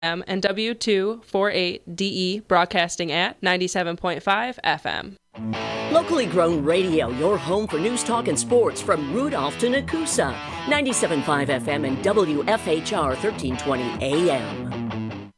and W248DE broadcasting at 97.5 FM. Locally grown radio, your home for news, talk, and sports from Rudolph to Nakusa. 97.5 FM and WFHR 1320 AM.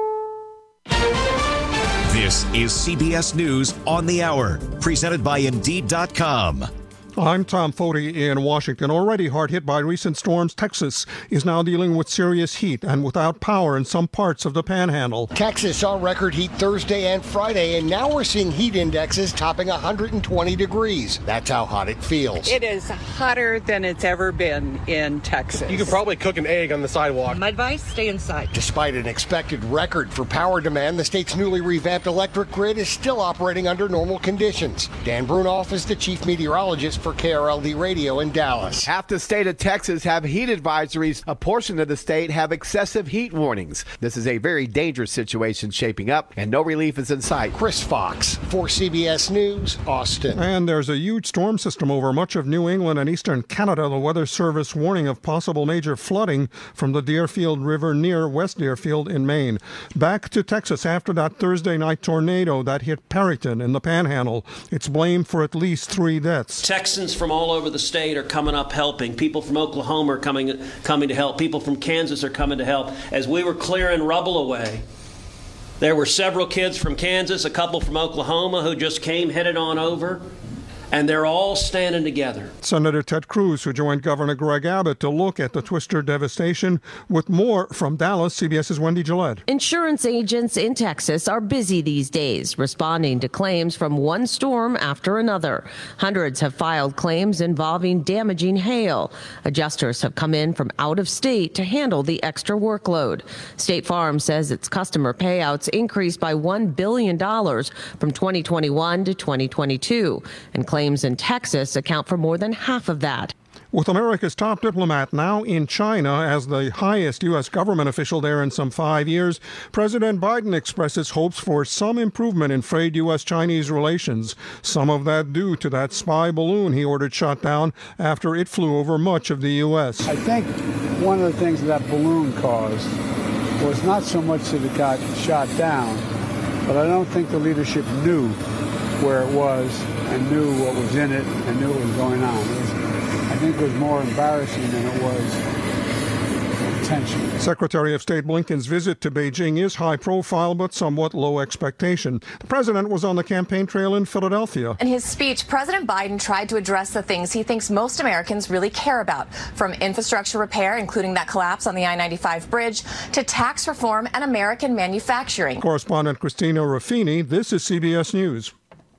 This is CBS News on the Hour, presented by Indeed.com. I'm Tom Foti in Washington. Already hard hit by recent storms, Texas is now dealing with serious heat and without power in some parts of the Panhandle. Texas saw record heat Thursday and Friday, and now we're seeing heat indexes topping 120 degrees. That's how hot it feels. It is hotter than it's ever been in Texas. You could probably cook an egg on the sidewalk. My advice, stay inside. Despite an expected record for power demand, the state's newly revamped electric grid is still operating under normal conditions. Dan Brunoff is the chief meteorologist for KRLD Radio in Dallas. Half the state of Texas have heat advisories. A portion of the state have excessive heat warnings. This is a very dangerous situation shaping up, and no relief is in sight. Chris Fox for CBS News, Austin. And there's a huge storm system over much of New England and eastern Canada. The Weather Service warning of possible major flooding from the Deerfield River near West Deerfield in Maine. Back to Texas after that Thursday night tornado that hit Perryton in the Panhandle. It's blamed for at least 3 deaths. Texans from all over the state are coming up helping. People from Oklahoma are coming to help. People from Kansas are coming to help. As we were clearing rubble away, there were several kids from Kansas, a couple from Oklahoma who just headed on over. And they're all standing together. Senator Ted Cruz, who joined Governor Greg Abbott to look at the twister devastation. With more from Dallas, CBS's Wendy Gillette. Insurance agents in Texas are busy these days, responding to claims from one storm after another. Hundreds have filed claims involving damaging hail. Adjusters have come in from out of state to handle the extra workload. State Farm says its customer payouts increased by $1 billion from 2021 to 2022, and claims in Texas account for more than half of that. With America's top diplomat now in China as the highest U.S. government official there in some 5 years, President Biden expresses hopes for some improvement in frayed U.S.-Chinese relations. Some of that due to that spy balloon he ordered shot down after it flew over much of the U.S. I think one of the things that balloon caused was not so much that it got shot down, but I don't think the leadership knew where it was and knew what was in it and knew what was going on. I think it was more embarrassing than it was intentional. Secretary of State Blinken's visit to Beijing is high profile but somewhat low expectation. The president was on the campaign trail in Philadelphia. In his speech, President Biden tried to address the things he thinks most Americans really care about, from infrastructure repair, including that collapse on the I-95 bridge, to tax reform and American manufacturing. Correspondent Christina Ruffini, this is CBS News.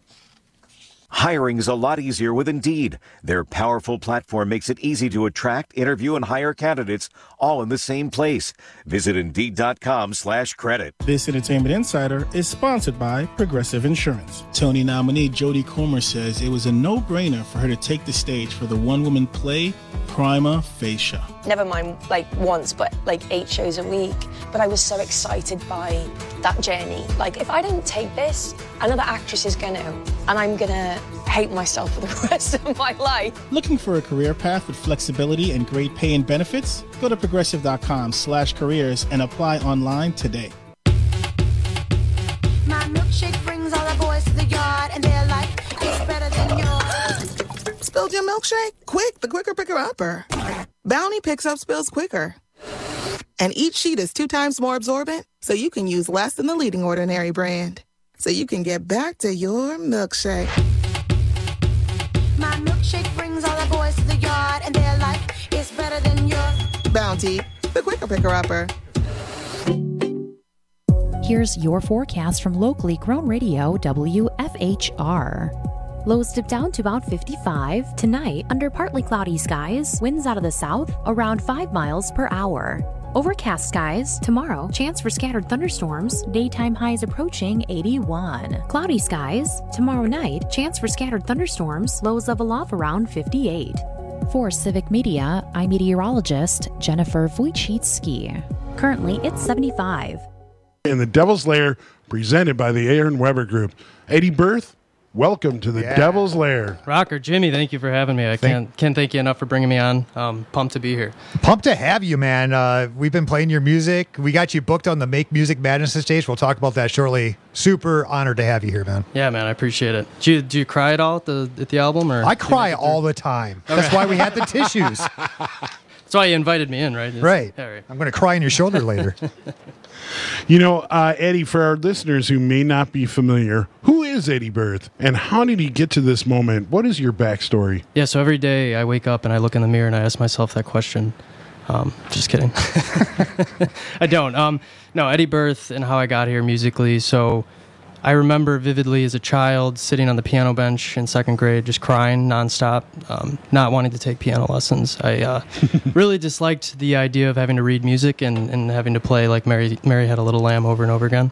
Hiring's a lot easier with Indeed. Their powerful platform makes it easy to attract, interview, and hire candidates all in the same place. Visit Indeed.com/credit. This Entertainment Insider is sponsored by Progressive Insurance. Tony nominee Jodie Comer says it was a no-brainer for her to take the stage for the one-woman play, Prima Facie. Never mind like once, but like 8 shows a week. But I was so excited by that journey. Like, if I don't take this, another actress is gonna, and I'm gonna hate myself for the rest of my life. Looking for a career path with flexibility and great pay and benefits? Go to progressive.com/careers and apply online today. My milkshake brings all the boys to the yard, and they're like, it's better than yours. Spilled your milkshake? Quick, the quicker picker-upper. Bounty picks up spills quicker. And each sheet is 2 times more absorbent, so you can use less than the leading Ordinary brand. So you can get back to your milkshake. My milkshake brings all the boys to the yard, and they're like, it's better than yours. Bounty, the quicker picker-upper. Here's your forecast from locally grown radio WFHR. Lows dip down to about 55. Tonight, under partly cloudy skies, winds out of the south around 5 miles per hour. Overcast skies. Tomorrow, chance for scattered thunderstorms. Daytime highs approaching 81. Cloudy skies. Tomorrow night, chance for scattered thunderstorms. Lows level off around 58. For Civic Media, I'm meteorologist Jennifer Wojcicki. Currently, it's 75. In the Devil's Lair, presented by the Aaron Weber Group. 80 birth, welcome to the Devil's Lair. Rocker, Jimmy, thank you for having me. I can't thank you enough for bringing me on. Pumped to be here. Pumped to have you, man. We've been playing your music. We got you booked on the Make Music Madness stage. We'll talk about that shortly. Super honored to have you here, man. Yeah, man, I appreciate it. Do you cry at all at the album? Or I cry all the time. Okay. That's why we had the tissues. That's why you invited me in, right? Right. Yeah, right. I'm going to cry on your shoulder later. You know, Eddie, for our listeners who may not be familiar, who is Eddie Berth and how did he get to this moment? What is your backstory? Yeah, so every day I wake up and I look in the mirror and I ask myself that question. Just kidding. I don't. No, Eddie Berth and how I got here musically. So I remember vividly as a child sitting on the piano bench in second grade, just crying nonstop, not wanting to take piano lessons. I really disliked the idea of having to read music and having to play like Mary Had a Little Lamb over and over again.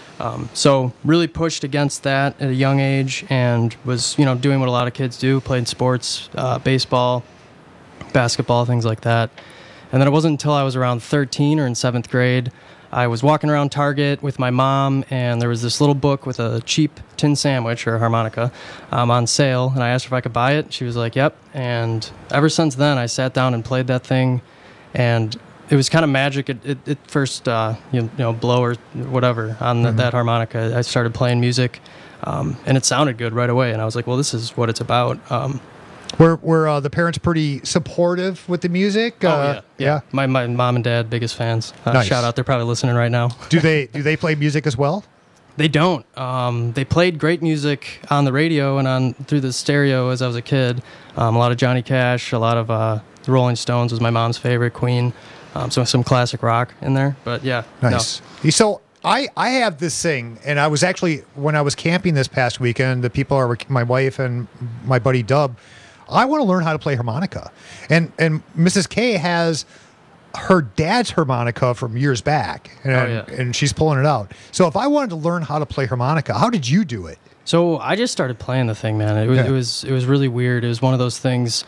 So really pushed against that at a young age and was, doing what a lot of kids do, playing sports, baseball, basketball, things like that. And then it wasn't until I was around 13 or in 7th grade, I was walking around Target with my mom, and there was this little book with a cheap tin sandwich or harmonica on sale, and I asked her if I could buy it. She was like, yep. And ever since then, I sat down and played that thing, and it was kind of magic at first, blow or whatever on that harmonica. I started playing music, and it sounded good right away, and I was like, well, this is what it's about. Were the parents pretty supportive with the music? Yeah. My mom and dad, biggest fans. Nice. Shout out, they're probably listening right now. Do they play music as well? They don't. They played great music on the radio and through the stereo as I was a kid. A lot of Johnny Cash, a lot of the Rolling Stones was my mom's favorite, Queen. So some classic rock in there. But yeah. Nice. No. So I have this thing, and I was actually, when I was camping this past weekend, the people are my wife and my buddy Dub. I want to learn how to play harmonica. And Mrs. K has her dad's harmonica from years back, and she's pulling it out. So if I wanted to learn how to play harmonica, how did you do it? So I just started playing the thing, man. It was really weird. It was one of those things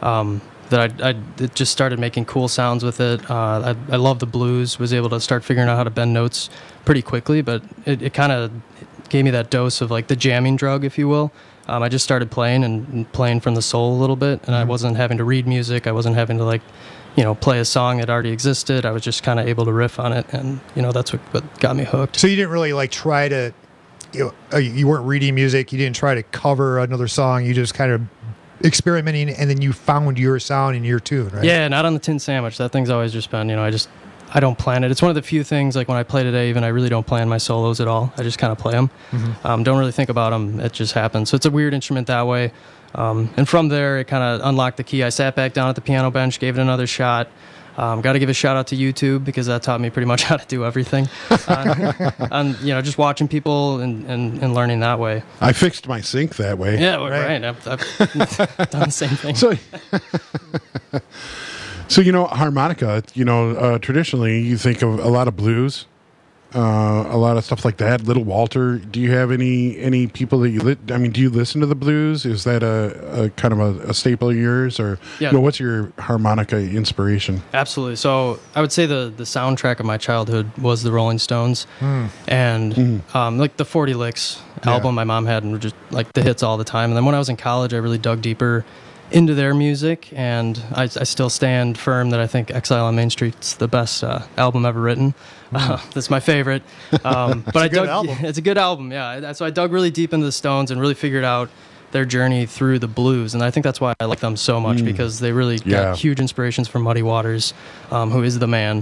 that it just started making cool sounds with it. I love the blues, was able to start figuring out how to bend notes pretty quickly, but it kind of gave me that dose of like the jamming drug, if you will. I just started playing and playing from the soul a little bit, and I wasn't having to read music. I wasn't having to play a song that already existed. I was just kind of able to riff on it, and that's what got me hooked. So you didn't really try to, you weren't reading music. You didn't try to cover another song. You just kind of experimenting, and then you found your sound and your tune, right? Yeah, not on the tin sandwich. That thing's always just been, I don't plan it. It's one of the few things, like when I play today, even I really don't plan my solos at all. I just kind of play them. Mm-hmm. Don't really think about them. It just happens. So it's a weird instrument that way. And from there, it kind of unlocked the key. I sat back down at the piano bench, gave it another shot. Got to give a shout out to YouTube because that taught me pretty much how to do everything. Just watching people and learning that way. I fixed my sink that way. Yeah, right. I've done the same thing. So, harmonica, traditionally you think of a lot of blues, a lot of stuff like that. Little Walter, do you have any people that do you listen to the blues? Is that a kind of a staple of yours? Or, what's your harmonica inspiration? Absolutely. So I would say the soundtrack of my childhood was the Rolling Stones. And like the 40 Licks album my mom had, and were just like the hits all the time. And then when I was in college, I really dug deeper into their music, and I still stand firm that I think Exile on Main Street's the best album ever written. That's my favorite. But it's a good album, yeah. So I dug really deep into the Stones and really figured out their journey through the blues, and I think that's why I like them so much, because they really got huge inspirations from Muddy Waters, who is the man.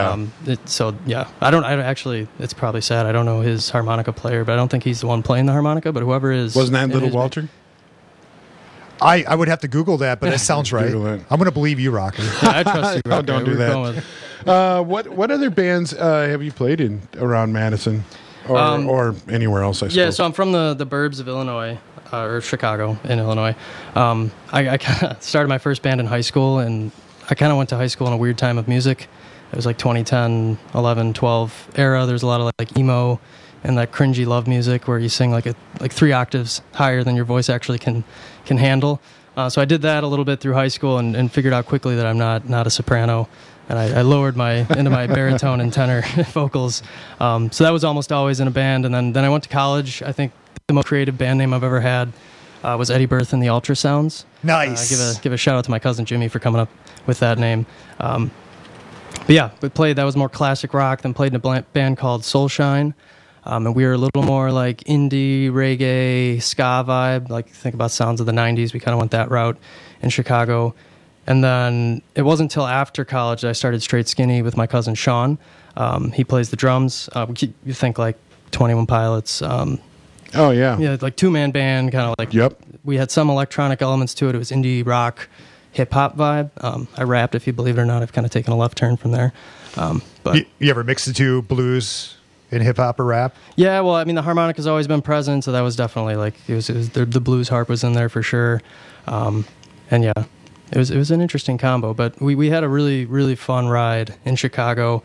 I actually, it's probably sad, I don't know his harmonica player, but I don't think he's the one playing the harmonica, but whoever is. Wasn't that Little Walter? I would have to Google that, but it sounds right. I'm going to believe you, Rocky. I trust you, Rocky. Don't do that. What other bands have you played in around Madison or anywhere else, I suppose? Yeah, so I'm from the burbs of Illinois, or Chicago in Illinois. I kind of started my first band in high school, and I kind of went to high school in a weird time of music. It was like 2010, 11, 12 era. There's a lot of like emo and that cringy love music where you sing like 3 octaves higher than your voice actually can handle. So I did that a little bit through high school and figured out quickly that I'm not a soprano, and I lowered into my baritone and tenor vocals. So that was almost always in a band, and then I went to college. I think the most creative band name I've ever had was Eddie Berth and the Ultrasounds. Nice. Give a shout out to my cousin Jimmy for coming up with that name. But yeah, that was more classic rock, then played in a band called Soulshine. And we were a little more like indie, reggae, ska vibe. Like, think about sounds of the 90s. We kind of went that route in Chicago. And then it wasn't until after college that I started Straight Skinny with my cousin Sean. He plays the drums. You think like 21 Pilots. Oh, yeah. Yeah, like two-man band, kind of like. Yep. We had some electronic elements to it. It was indie rock, hip-hop vibe. I rapped, if you believe it or not. I've kind of taken a left turn from there. But you ever mix the two, blues and hip-hop or rap? Yeah, well, I mean, the harmonica's always been present, so that was definitely like, the blues harp was in there for sure. And yeah, it was an interesting combo, but we had a really, really fun ride in Chicago.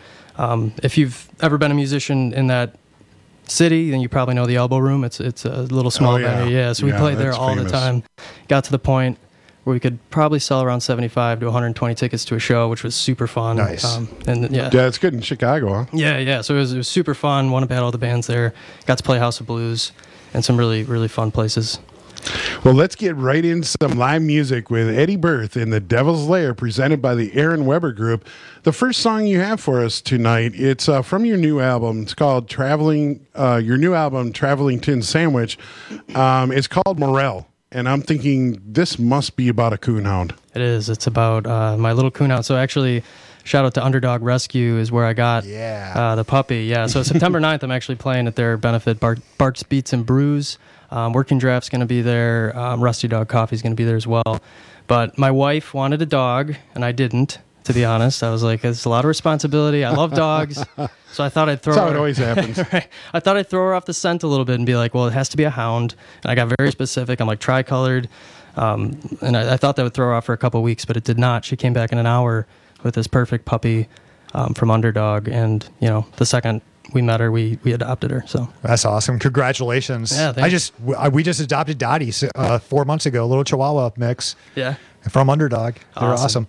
If you've ever been a musician in that city, then you probably know the Elbow Room. It's a little small venue. Yeah, so we played there all the time. Got to the point where we could probably sell around 75 to 120 tickets to a show, which was super fun. Nice. Yeah, it's good in Chicago, huh? Yeah. So it was super fun. Won up at all the bands there. Got to play House of Blues and some really, really fun places. Well, let's get right into some live music with Eddie Berth in the Devil's Lair, presented by the Aaron Weber Group. The first song you have for us tonight, it's from your new album. It's called your new album, Traveling Tin Sandwich. It's called Morel. And I'm thinking this must be about a coonhound. It is. It's about my little coonhound. So actually, shout out to Underdog Rescue is where I got the puppy. Yeah. So September 9th, I'm actually playing at their benefit, Bart's Beats and Brews. Working Draft's going to be there. Rusty Dog Coffee's going to be there as well. But my wife wanted a dog, and I didn't, to be honest. I was like, it's a lot of responsibility. I love dogs. So I thought I'd throw her. That's how it always happens. Right. I thought I'd throw her off the scent a little bit and be like, well, it has to be a hound. And I got very specific. I'm like, tricolored. And I thought that would throw her off for a couple of weeks, but it did not. She came back in an hour with this perfect puppy from Underdog. And, the second we met her, we adopted her. So that's awesome. Congratulations. Yeah, we just adopted Dottie 4 months ago, a little Chihuahua mix. Yeah. From Underdog. They're awesome.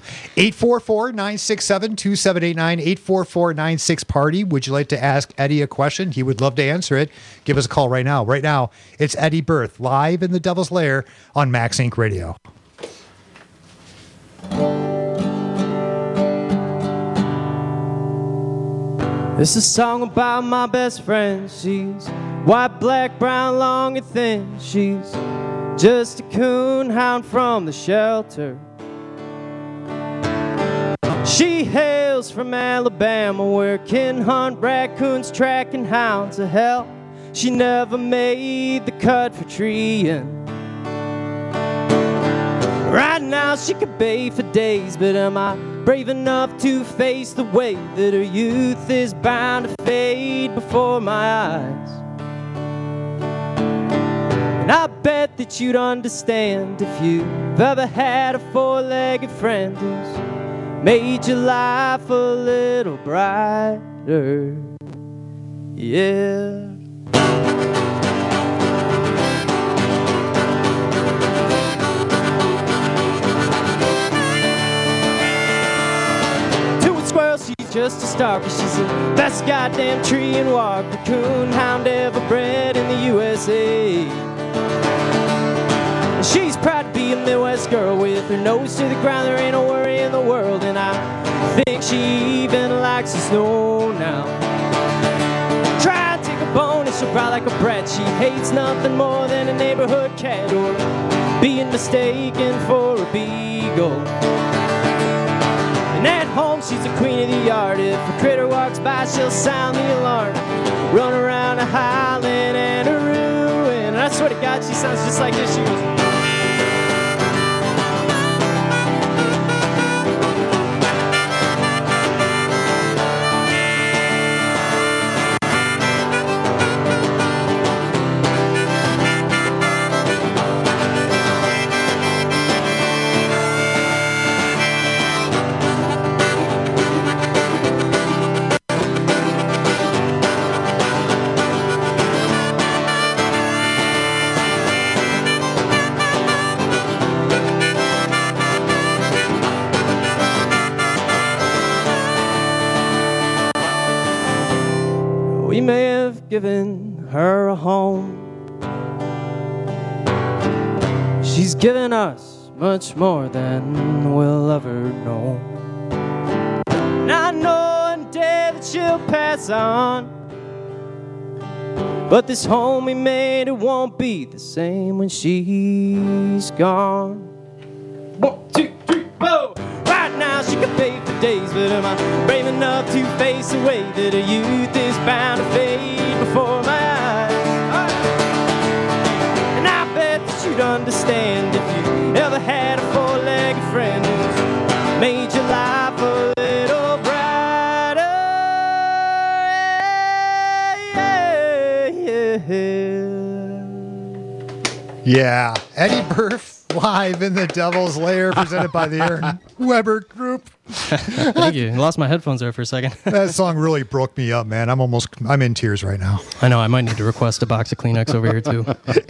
844-967-2789, 844-96-PARTY. Would you like to ask Eddie a question? He would love to answer it. Give us a call right now. Right now, it's Eddie Berth, live in the Devil's Lair on Max Inc. Radio. It's a song about my best friend. She's white, black, brown, long and thin. She's just a coon hound from the shelter. She hails from Alabama, where kin hunt raccoons, tracking hounds of hell. She never made the cut for treeing. Right now she could bay for days, but am I brave enough to face the way that her youth is bound to fade before my eyes? And I bet that you'd understand if you've ever had a four-legged friend who's made your life a little brighter. Yeah. Squirrel, she's just a stalker. She's the best goddamn tree and walker, coon hound ever bred in the USA. And she's proud to be a Midwest girl with her nose to the ground. There ain't no worry in the world, and I think she even likes the snow now. Try to take a bone and she'll cry like a brat. She hates nothing more than a neighborhood cat or being mistaken for a beagle. And at home, she's the queen of the yard. If a critter walks by, she'll sound the alarm. Run around a howling and a ruin. And I swear to God, she sounds just like this. She goes. We may have given her a home, She's given us much more than we'll ever know. And I know one day that she'll pass on, but this home we made, it won't be the same when she's gone. 1, 2, 3, 4. Right now she can pay for days, but am I brave enough to face the way that her youth is bound to fade before my eyes? And I bet that you'd understand if you ever had a four-legged friend who's made your life a little brighter. Yeah, Eddie Burf live in the Devil's Lair, presented by the Aaron Weber Group. Thank you. I lost my headphones there for a second. That song really broke me up, man. I'm in tears right now. I know. I might need to request a box of Kleenex over here too.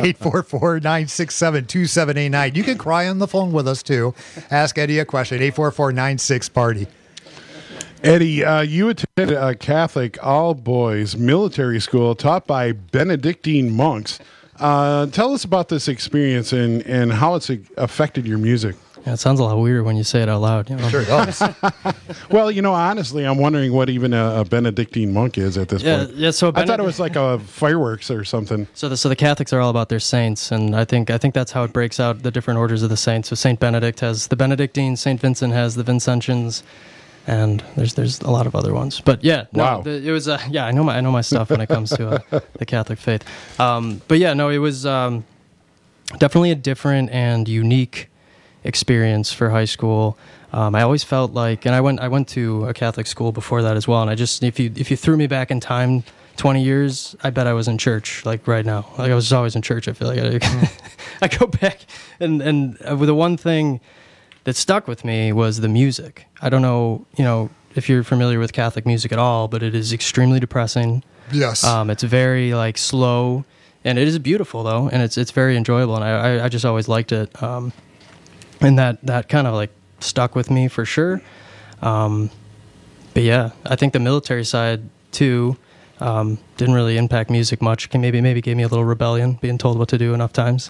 844-967-2789. You can cry on the phone with us too. Ask Eddie a question. 844-96-PARTY. Eddie, you attended a Catholic all-boys military school taught by Benedictine monks. Tell us about this experience and how it's affected your music. Yeah, it sounds a lot weird when you say it out loud. You know? Sure does. Well, honestly, I'm wondering what even a Benedictine monk is at this point. Yeah, so I thought it was like a fireworks or something. So the Catholics are all about their saints, and I think that's how it breaks out the different orders of the saints. So Saint Benedict has the Benedictines, Saint Vincent has the Vincentians, and there's a lot of other ones. But yeah, no, wow. It was I know my stuff when it comes to the Catholic faith. But yeah, no, it was definitely a different and unique experience for high school. I always felt like, and I went to a Catholic school before that as well. And I just, if you threw me back in time 20 years, I bet I was in church like right now. Like I was just always in church. I feel like I go back and the one thing that stuck with me was the music. I don't know, if you're familiar with Catholic music at all, but it is extremely depressing. Yes. It's very like slow, and it is beautiful though, and it's very enjoyable, and I just always liked it. And that kind of like stuck with me for sure. But yeah, I think the military side too didn't really impact music much. Maybe gave me a little rebellion, being told what to do enough times.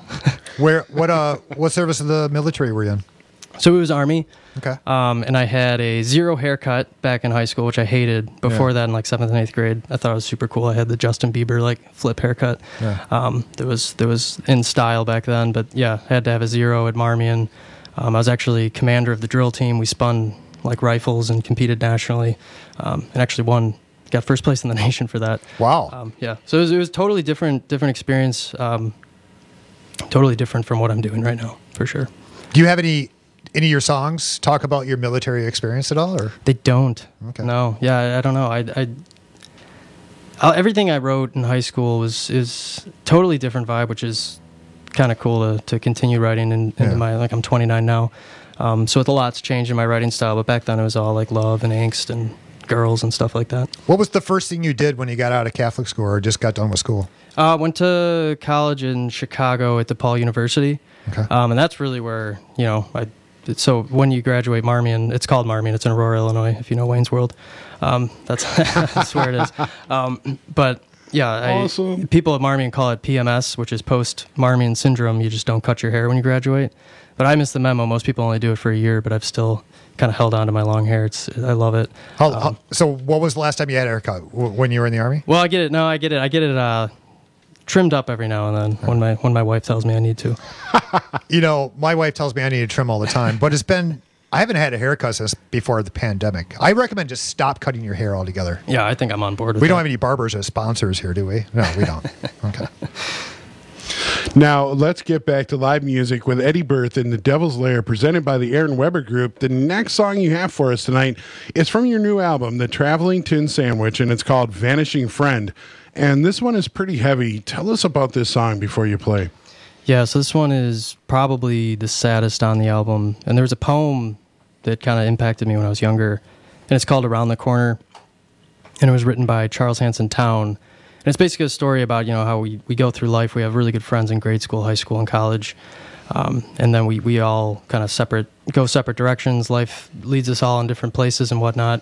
What service of the military were you in? So it was Army. Okay. And I had a zero haircut back in high school, which I hated. Before that, in like 7th and 8th grade, I thought it was super cool. I had the Justin Bieber like flip haircut. Yeah. There was in style back then, but yeah, I had to have a zero at Marmion. I was actually commander of the drill team. We spun like rifles and competed nationally, and actually got first place in the nation for that. Wow. Yeah. So it was totally different experience. Totally different from what I'm doing right now, for sure. Do you have any of your songs talk about your military experience at all, or they don't? Okay. No. Yeah. I don't know. Everything I wrote in high school is totally different vibe, which is kind of cool to continue writing into my, like I'm 29 now. So a lot's changed in my writing style, but back then it was all like love and angst and girls and stuff like that. What was the first thing you did when you got out of Catholic school or just got done with school? Went to college in Chicago at DePaul University. Okay. And that's really where, so when you graduate Marmion, it's called Marmion. It's in Aurora, Illinois, if you know Wayne's World. That's where it is. But yeah, awesome. People at Marmion call it PMS, which is post-Marmion syndrome. You just don't cut your hair when you graduate. But I missed the memo. Most people only do it for a year, but I've still kind of held on to my long hair. I love it. So what was the last time you had a haircut? When you were in the Army? Well, I get it. No, I get it. I get it trimmed up every now and then when my wife tells me I need to. My wife tells me I need to trim all the time, but I haven't had a haircut since before the pandemic. I recommend just stop cutting your hair altogether. Yeah, I think I'm on board with We that. don't have any barbers as sponsors here, do we? No, we don't. Okay. Now, let's get back to live music with Eddie Burth in the Devil's Lair, presented by the Aaron Weber Group. The next song you have for us tonight is from your new album, The Traveling Tin Sandwich, and it's called Vanishing Friend. And this one is pretty heavy. Tell us about this song before you play. Yeah, so this one is probably the saddest on the album. And there was a poem that kind of impacted me when I was younger, and it's called Around the Corner. And it was written by Charles Hanson Towne. And it's basically a story about, how we go through life. We have really good friends in grade school, high school, and college. And then we all kind of go separate directions. Life leads us all in different places and whatnot.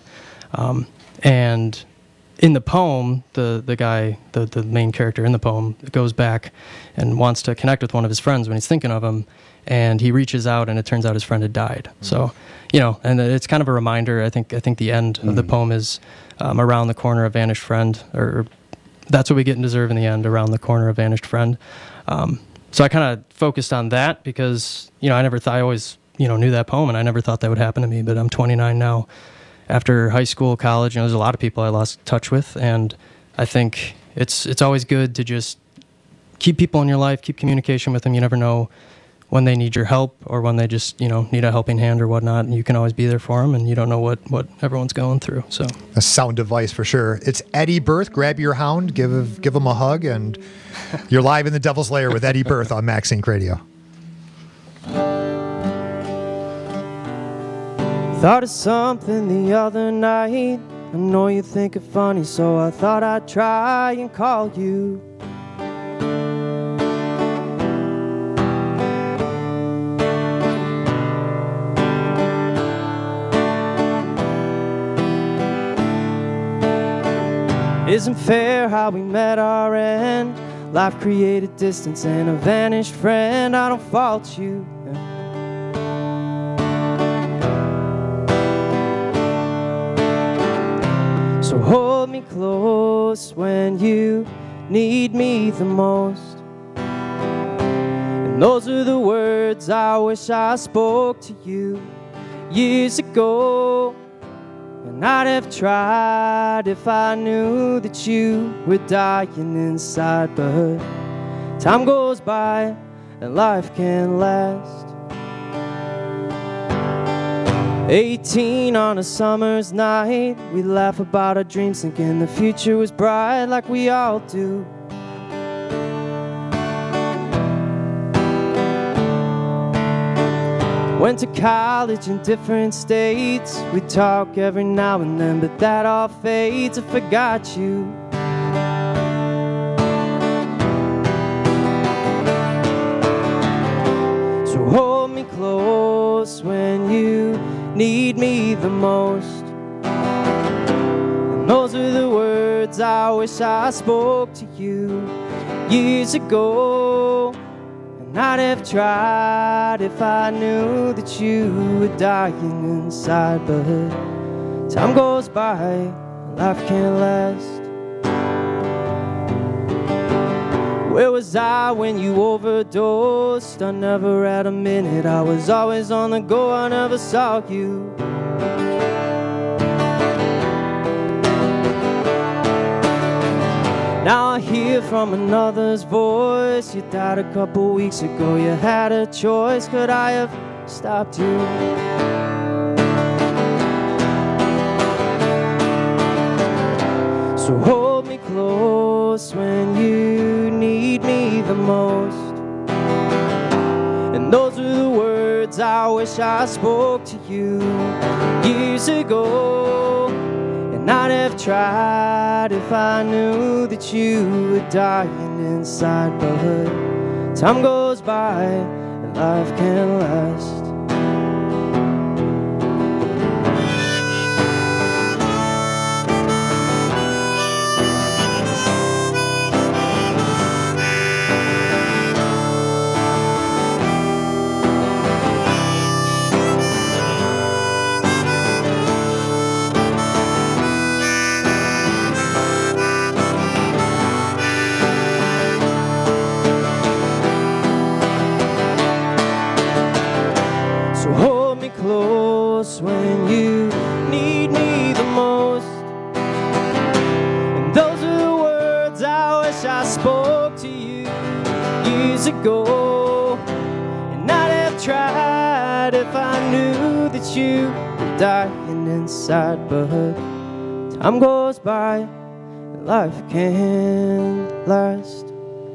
And in the poem, the guy, the main character in the poem, goes back and wants to connect with one of his friends when he's thinking of him. and he reaches out, and it turns out his friend had died. So, and it's kind of a reminder. I think the end of the poem is around the corner, a vanished friend, or that's what we get and deserve in the end, around the corner, a vanished friend. So I kind of focused on that because, I always, knew that poem, and I never thought that would happen to me, but I'm 29 now. After high school, college, there's a lot of people I lost touch with, and I think it's always good to just keep people in your life, keep communication with them. You never know when they need your help or when they just, need a helping hand or whatnot, and you can always be there for them, and you don't know what everyone's going through. So a sound device for sure. It's Eddie Berth. Grab your hound, give him a hug, and you're live in the Devil's Lair with Eddie Berth on Max Inc. Radio. Thought of something the other night. I know you think it funny, so I thought I'd try and call you. Isn't fair how we met our end. Life created distance and a vanished friend. I don't fault you. So hold me close when you need me the most. And those are the words I wish I spoke to you years ago. And I'd have tried if I knew that you were dying inside. But time goes by and life can't last. 18 on a summer's night, we laugh about our dreams, thinking the future was bright like we all do. Went to college in different states. We talk every now and then, but that all fades. I forgot you. So hold me close when you need me the most. And those are the words I wish I spoke to you years ago. And I'd have tried if I knew that you were dying inside. But time goes by, life can't last. Where was I when you overdosed? I never had a minute, I was always on the go, I never saw you. Now I hear from another's voice. You died a couple weeks ago, you had a choice. Could I have stopped you? So hold me close when you need me the most. And those are the words I wish I spoke to you years ago. And I'd have tried if I knew that you were dying inside. But time goes by and life can't last. When you need me the most. And those are the words I wish I spoke to you years ago. And I'd have tried if I knew that you were dying inside. But time goes by and life can't last.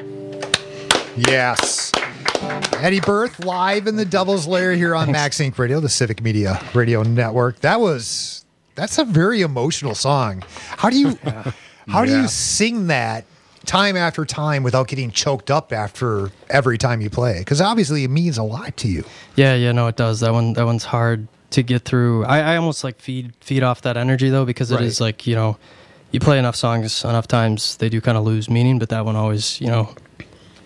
Yes. Eddie Berth live in the Devil's Lair here on Max Inc. Radio, the Civic Media Radio Network. That's a very emotional song. How do you sing that time after time without getting choked up after every time you play? Because obviously it means a lot to you. Yeah, no, it does. That one's hard to get through. I almost like feed off that energy though, because it is like, you play enough songs enough times, they do kind of lose meaning, but that one always,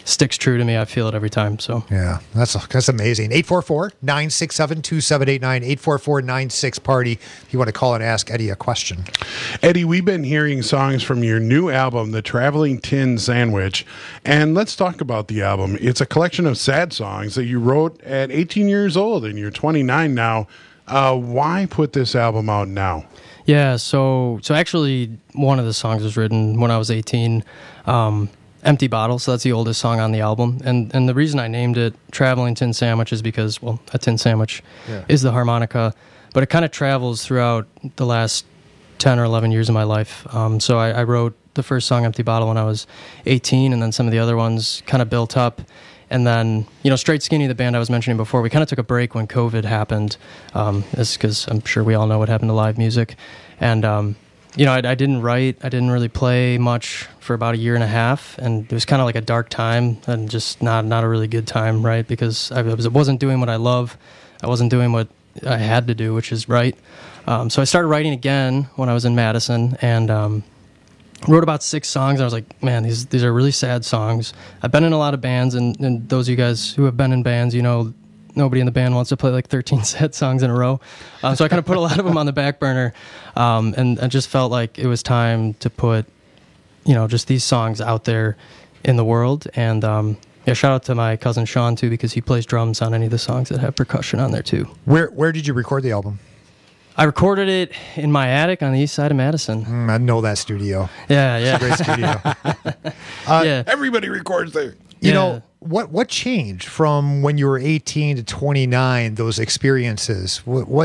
sticks true to me. I feel it every time. So yeah, that's amazing. 844-967-2789, 844-96-PARTY. If you want to call and ask Eddie a question. Eddie, we've been hearing songs from your new album, The Traveling Tin Sandwich, and let's talk about the album. It's a collection of sad songs that you wrote at 18 years old, and you're 29 now. Why put this album out now? Yeah, so actually one of the songs was written when I was 18. Empty Bottle, so that's the oldest song on the album. And the reason I named it Traveling Tin Sandwich is because, well, a tin sandwich is the harmonica, but it kind of travels throughout the last 10 or 11 years of my life. So I wrote the first song, Empty Bottle, when I was 18, and then some of the other ones kind of built up. And then, Straight Skinny, the band I was mentioning before, we kind of took a break when COVID happened, because I'm sure we all know what happened to live music. And, I didn't write, I didn't really play much for about a year and a half, and it was kind of like a dark time and just not a really good time, right? Because I wasn't doing what I love, I wasn't doing what I had to do, which is write. So I started writing again when I was in Madison, and wrote about 6 songs, and I was like, man, these are really sad songs. I've been in a lot of bands, and those of you guys who have been in bands, nobody in the band wants to play like 13 sad songs in a row. So I kind of put a lot of them on the back burner, and I just felt like it was time to put, just these songs out there in the world. And shout out to my cousin Sean, too, because he plays drums on any of the songs that have percussion on there, too. Where did you record the album? I recorded it in my attic on the east side of Madison. I know that studio. Yeah. It's a great studio. Yeah. Everybody records there. You know, what changed from when you were 18 to 29, those experiences?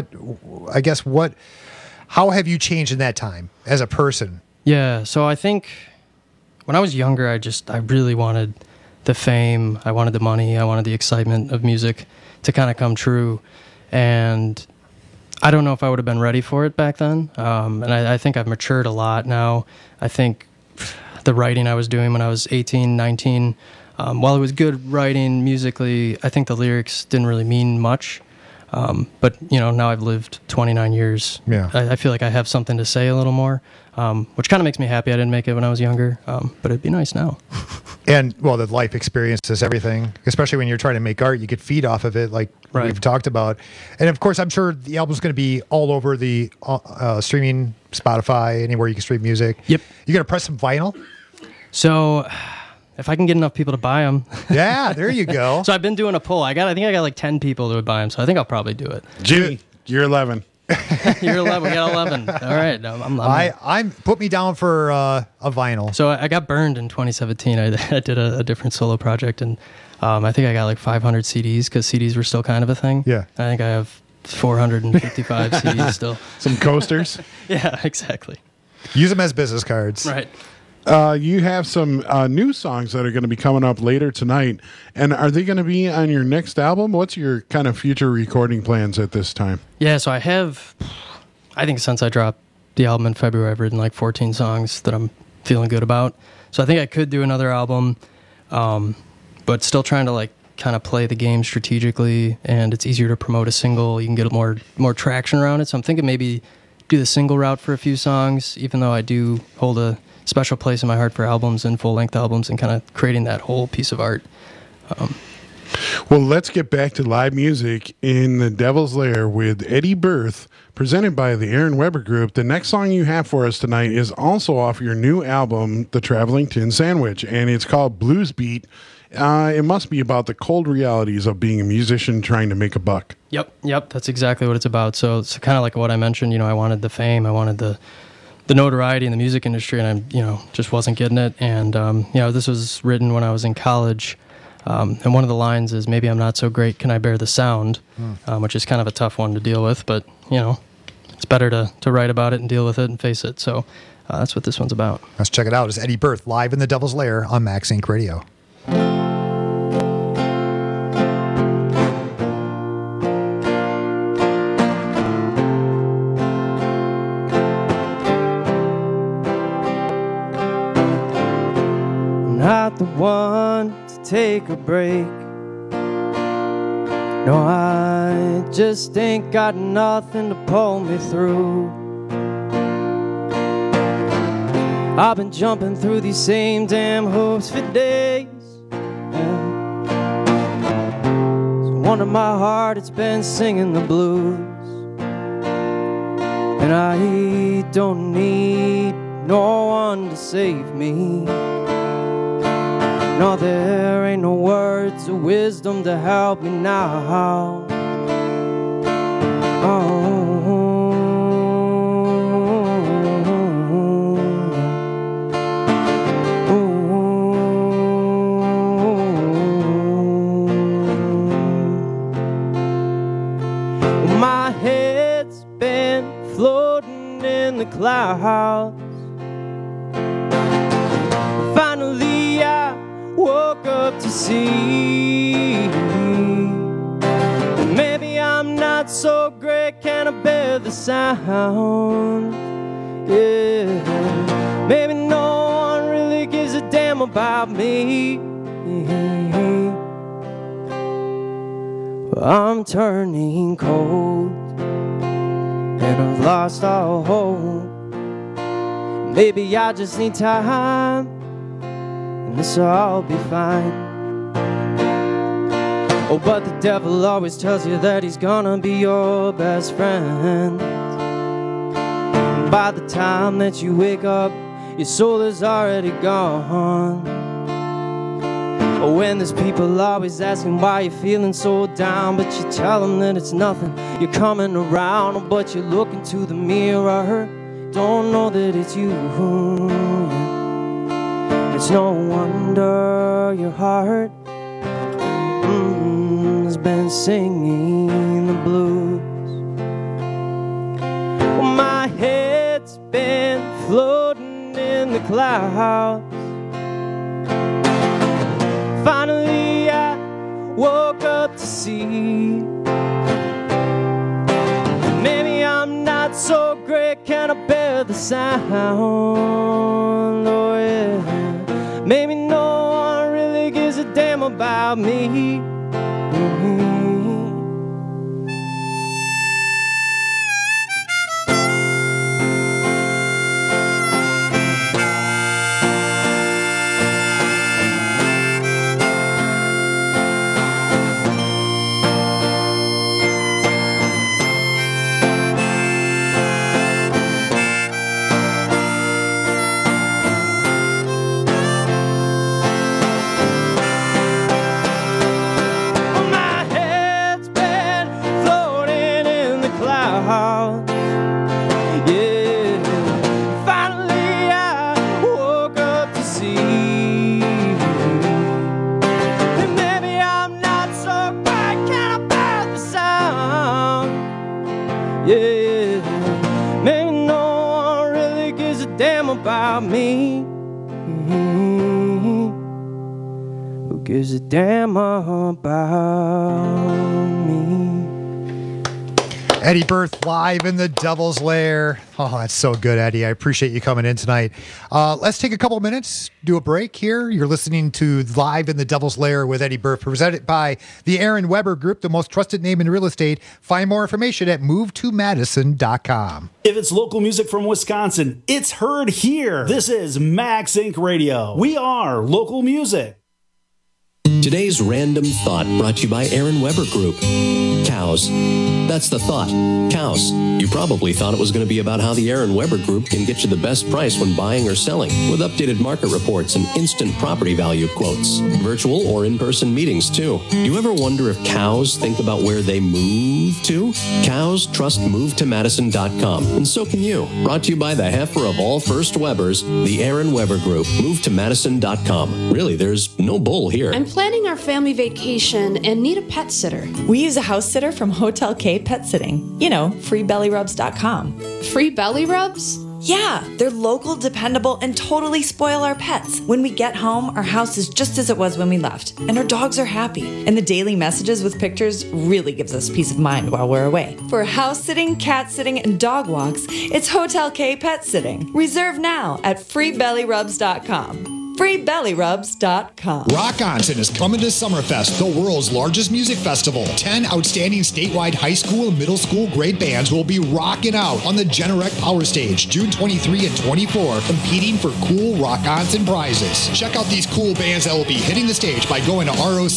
How have you changed in that time as a person? Yeah, so I think when I was younger, I really wanted the fame, I wanted the money, I wanted the excitement of music to kind of come true. And I don't know if I would have been ready for it back then. And I think I've matured a lot now. I think the writing I was doing when I was 18, 19, while it was good writing musically, I think the lyrics didn't really mean much. But, now I've lived 29 years. Yeah. I feel like I have something to say a little more, which kind of makes me happy I didn't make it when I was younger, but it'd be nice now. And, well, the life experience is everything, especially when you're trying to make art. You could feed off of it, like we've talked about. And, of course, I'm sure the album's going to be all over the streaming, Spotify, anywhere you can stream music. Yep. You going to press some vinyl? So if I can get enough people to buy them. Yeah, there you go. So I've been doing a poll. I think I got like 10 people that would buy them, so I think I'll probably do it. Jimmy, you're 11. You're 11. We got 11. All right. I'm put me down for a vinyl. So I got burned in 2017. I did a different solo project, and I think I got like 500 CDs because CDs were still kind of a thing. Yeah. I think I have 455 CDs still. Some coasters? Yeah, exactly. Use them as business cards. Right. You have some new songs that are going to be coming up later tonight. And are they going to be on your next album? What's your kind of future recording plans at this time? Yeah, so I think since I dropped the album in February, I've written like 14 songs that I'm feeling good about. So I think I could do another album, but still trying to like kind of play the game strategically, and it's easier to promote a single. You can get more traction around it. So I'm thinking maybe do the single route for a few songs, even though I do hold a special place in my heart for albums and full-length albums and kind of creating that whole piece of art. Well, let's get back to live music in the Devil's Lair with Eddie Berth, presented by the Aaron Weber Group. The next song you have for us tonight is also off your new album, The Traveling Tin Sandwich, and it's called Blues Beat. It must be about the cold realities of being a musician trying to make a buck. Yep, that's exactly what it's about. So it's kind of like what I mentioned, I wanted the fame, I wanted the notoriety in the music industry, and I, just wasn't getting it. And, this was written when I was in college. And one of the lines is, maybe I'm not so great, can I bear the sound? Which is kind of a tough one to deal with, but, it's better to write about it and deal with it and face it. So that's what this one's about. Let's check it out. It's Eddie Berth live in the Devil's Lair on Max Inc. Radio. Not the one to take a break. No, I just ain't got nothing to pull me through. I've been jumping through these same damn hoops for days, under my heart, it's been singing the blues. And I don't need no one to save me. No, there ain't no words of wisdom to help me now. My head's been floating in the clouds. Finally I woke up to see maybe I'm not so great, can I bear the sound? Yeah, maybe no one really gives a damn about me. I'm turning cold and I've lost all hope. Maybe I just need time and this'll all be fine. Oh, but the devil always tells you that he's gonna be your best friend. And by the time that you wake up, your soul is already gone. Oh, when there's people always asking why you're feeling so down, but you tell them that it's nothing, you're coming around. Oh, but you look into the mirror, don't know that it's you. It's no wonder your heart has been singing the blues. Well, my head's been floating in the clouds. Finally I woke up to see maybe I'm not so great, can I bear the sound? Oh yeah, maybe no one really gives a damn about me. About me, who gives a damn about me? Eddie Berth live in the Devil's Lair. Oh, that's so good, Eddie. I appreciate you coming in tonight. Let's take a couple of minutes, do a break here. You're listening to Live in the Devil's Lair with Eddie Berth, presented by the Aaron Weber Group, the most trusted name in real estate. Find more information at movetomadison.com. If it's local music from Wisconsin, it's heard here. This is Max Inc. Radio. We are local music. Today's Random Thought brought to you by Aaron Weber Group. Cows. That's the thought. Cows. You probably thought it was going to be about how the Aaron Weber Group can get you the best price when buying or selling, with updated market reports and instant property value quotes. Virtual or in-person meetings, too. Do you ever wonder if cows think about where they move to? Cows trust MoveToMadison.com, and so can you. Brought to you by the heifer of all first Webers, the Aaron Weber Group. MoveToMadison.com. Really, there's no bull here. I'm planning our family vacation and need a pet sitter. We use a house sitter from Hotel K Pet Sitting. You know, freebellyrubs.com. Free belly rubs? Yeah, they're local, dependable, and totally spoil our pets. When we get home, our house is just as it was when we left, and our dogs are happy. And the daily messages with pictures really gives us peace of mind while we're away. For house sitting, cat sitting, and dog walks, it's Hotel K Pet Sitting. Reserve now at freebellyrubs.com. freebellyrubs.com. Rock Onsen is coming to Summerfest, the world's largest music festival. 10 outstanding statewide high school and middle school grade bands will be rocking out on the Generac Power Stage June 23 and 24, competing for cool Rock Onsen prizes. Check out these cool bands that will be hitting the stage by going to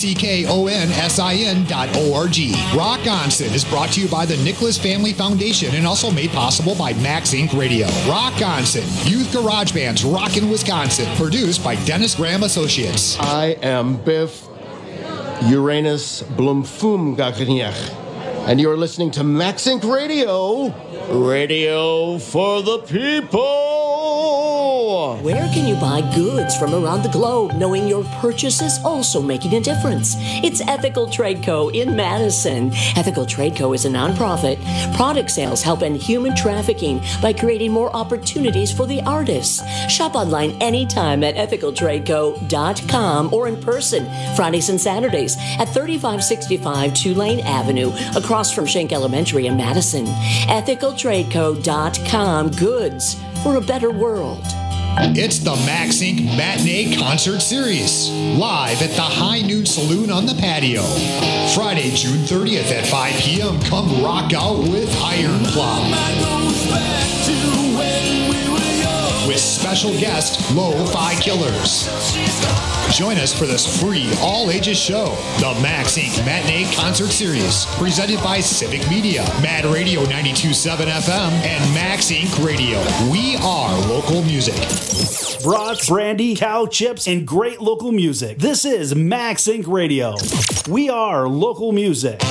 ROCKONSIN.org. Rock Onsen is brought to you by the Nicholas Family Foundation and also made possible by Max Inc. Radio. Rock Onsen, youth garage bands rockin' Wisconsin, produced by Dennis Graham Associates. I am Biff Uranus Blumfumgagniech, and you're listening to Max Inc. Radio, radio for the people. Where can you buy goods from around the globe knowing your purchase is also making a difference? It's Ethical Trade Co. in Madison. Ethical Trade Co. is a nonprofit. Product sales help end human trafficking by creating more opportunities for the artists. Shop online anytime at ethicaltradeco.com or in person Fridays and Saturdays at 3565 Tulane Avenue across from Schenck Elementary in Madison. ethicaltradeco.com. Goods for a better world. It's the Max Inc. Matinee Concert Series, live at the High Noon Saloon on the patio. Friday, June 30th at 5 p.m. Come rock out with Iron Plow. With special guest, Lo-Fi Killers. Join us for this free all-ages show, the Max Inc. Matinee Concert Series, presented by Civic Media, Mad Radio 92.7 FM, and Max Inc. Radio. We are local music. Brats, brandy, cow chips, and great local music. This is Max Inc. Radio. We are local music.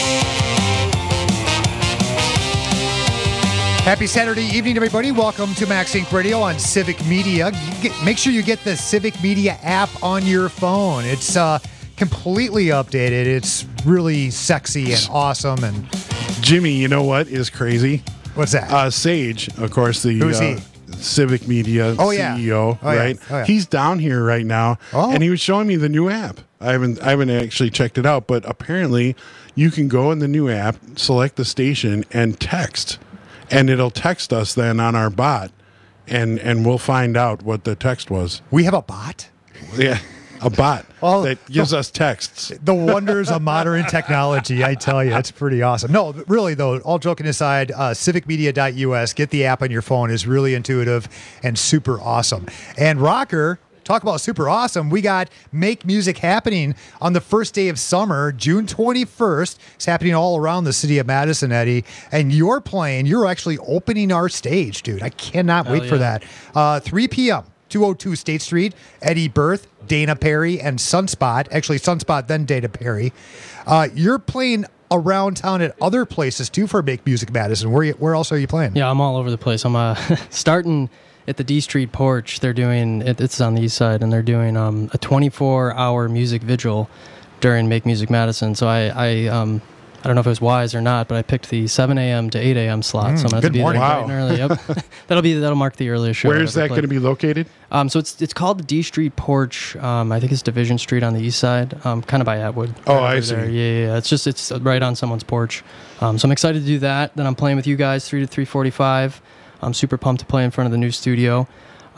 Happy Saturday evening, everybody. Welcome to Max Inc. Radio on Civic Media. Make sure you get the Civic Media app on your phone. It's completely updated. It's really sexy and awesome. And Jimmy, you know what is crazy? What's that? Sage, of course, the Who's he? Civic Media CEO, right? Oh, yeah. He's down here right now, and he was showing me the new app. I haven't actually checked it out, but apparently you can go in the new app, select the station, and text. And it'll text us then on our bot, and we'll find out what the text was. We have a bot? Yeah, a bot that gives us texts. The wonders of modern technology, I tell you. It's pretty awesome. No, really, though, all joking aside, civicmedia.us, get the app on your phone, is really intuitive and super awesome. And Rocker, talk about super awesome. We got Make Music happening on the first day of summer, June 21st. It's happening all around the city of Madison, Eddie. And you're actually opening our stage, dude. I cannot wait for that. 3 p.m., 202 State Street, Eddie Berth, Dana Perry, and Sunspot. Actually, Sunspot, then Dana Perry. You're playing around town at other places, too, for Make Music Madison. Where else are you playing? Yeah, I'm all over the place. I'm starting at the D Street Porch. They're doing it's on the east side, and they're doing a 24-hour music vigil during Make Music Madison. So I don't know if it was wise or not, but I picked the 7 a.m. to 8 a.m. slot. So I'm going to be there bright and early. Yep. that'll mark the earliest show. Where is that going to be located? So it's called the D Street Porch. I think it's Division Street on the east side, kind of by Atwood. Oh, I see. There. Yeah. It's right on someone's porch. So I'm excited to do that. Then I'm playing with you guys 3 to 3:45. I'm super pumped to play in front of the new studio.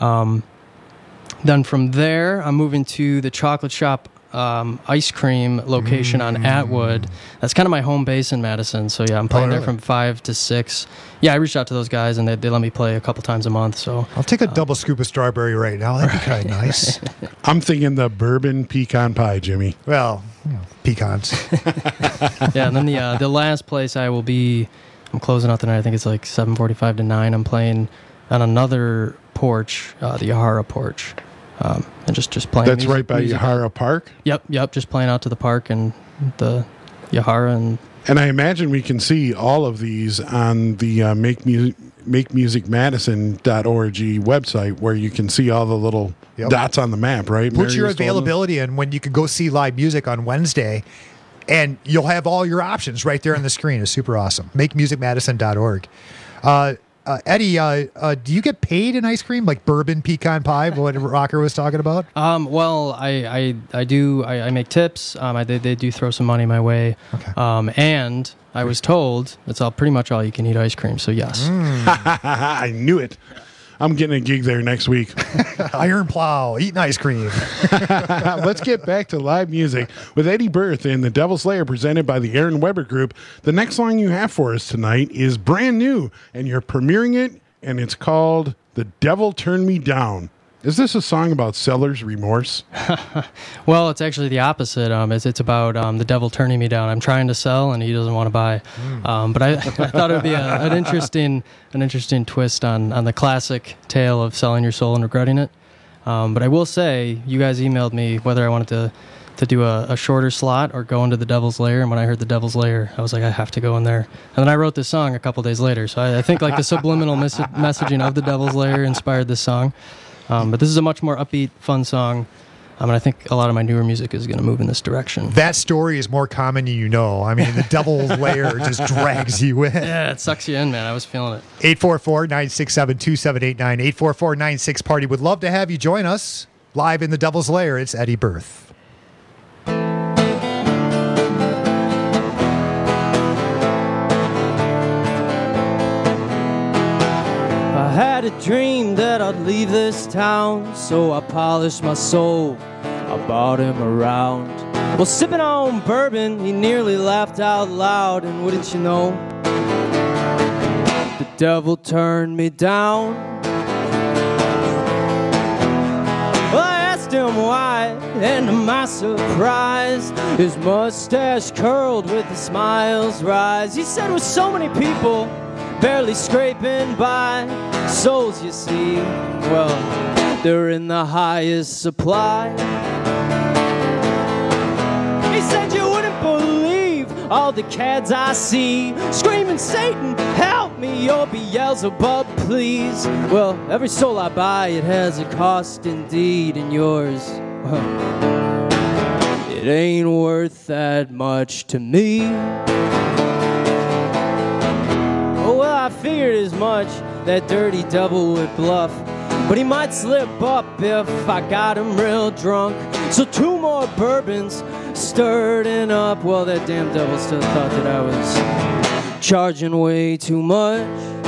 Then from there, I'm moving to the Chocolate Shop ice cream location on Atwood. That's kind of my home base in Madison. So yeah, I'm playing there from 5 to 6. Yeah, I reached out to those guys, and they let me play a couple times a month. So I'll take a double scoop of strawberry right now. That'd be kind of nice. I'm thinking the bourbon pecan pie, Jimmy. Well, pecans. Yeah, and then the last place I will be, I'm closing out the night. I think it's like 7:45 to 9. I'm playing on another porch, the Yahara porch, and just playing. That's right by Yahara Park. Yep. Just playing out to the park and the Yahara, and I imagine we can see all of these on the MakeMusicMadison.org website, where you can see all the little dots on the map. Right. Put your availability in when you can go see live music on Wednesday. And you'll have all your options right there on the screen. It's super awesome. MakeMusicMadison.org. Eddie, do you get paid in ice cream, like bourbon pecan pie, what Rocker was talking about? Well, I do. I make tips. They do throw some money my way. Okay. And I was told it's pretty much all you can eat ice cream. So yes. I knew it. I'm getting a gig there next week. Iron Plow, eating ice cream. Let's get back to live music with Eddie Berth and the Devil's Lair presented by the Aaron Weber Group. The next song you have for us tonight is brand new, and you're premiering it, and it's called The Devil Turned Me Down. Is this a song about seller's remorse? Well, it's actually the opposite. It's about the devil turning me down. I'm trying to sell, and he doesn't want to buy. But I thought it would be an interesting twist on the classic tale of selling your soul and regretting it. But I will say, you guys emailed me whether I wanted to do a shorter slot or go into the Devil's Lair. And when I heard the Devil's Lair, I was like, I have to go in there. And then I wrote this song a couple days later. So I think like the subliminal messaging of the Devil's Lair inspired this song. But this is a much more upbeat, fun song. And I think a lot of my newer music is going to move in this direction. That story is more common than you know. I mean, the Devil's Lair just drags you in. Yeah, it sucks you in, man. I was feeling it. 844-967-2789. 844-96-PARTY. Would love to have you join us live in the Devil's Lair. It's Eddie Berth. I had a dream that I'd leave this town, so I polished my soul, I bought him around. Well, sipping on bourbon, he nearly laughed out loud, and wouldn't you know, the devil turned me down. Well, I asked him why, and to my surprise, his mustache curled with a smile's rise. He said with so many people barely scraping by, souls you see, well, they're in the highest supply. He said you wouldn't believe all the cads I see screaming, Satan, help me, or Beelzebub, please. Well, every soul I buy, it has a cost indeed, and yours, well, it ain't worth that much to me. Well, I figured as much, that dirty devil would bluff, but he might slip up if I got him real drunk. So 2 more bourbons stirring up. Well, that damn devil still thought that I was charging way too much.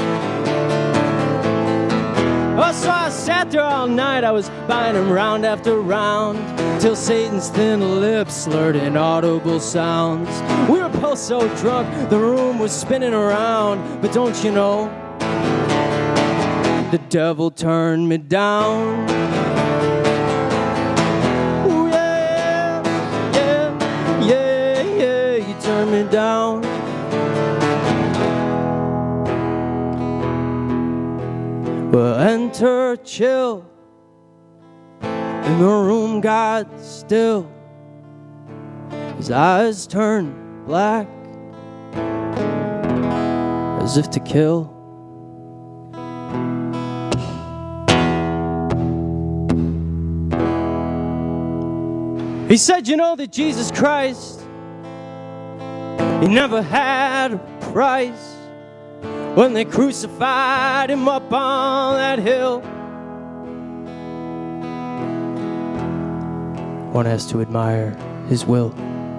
Oh, so I sat there all night, I was buying him round after round, till Satan's thin lips slurred inaudible sounds. We were both so drunk, the room was spinning around, but don't you know, the devil turned me down. Ooh, yeah, yeah, yeah, yeah, you turned me down. Well, enter chill, and the room got still. His eyes turned black, as if to kill. He said, you know that Jesus Christ, he never had a price. When they crucified him up on that hill, one has to admire his will.